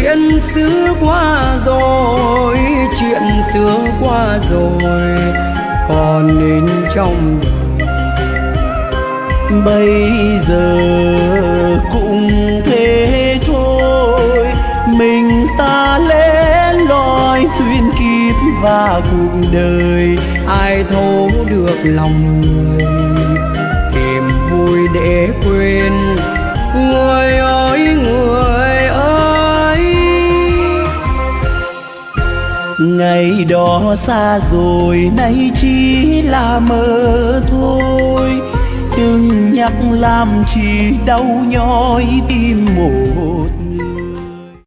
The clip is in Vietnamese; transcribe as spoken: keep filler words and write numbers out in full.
chuyện xưa qua rồi, chuyện xưa qua rồi còn nên trong đời. Bây giờ cũng thế thôi, mình ta lên lối duyên kiếp và cuộc đời. Ai thấu được lòng người, tìm vui để quên. Người ơi người ơi, ngày đó xa rồi nay chỉ là mơ thôi. Đừng nhắc làm chi đau nhói tim một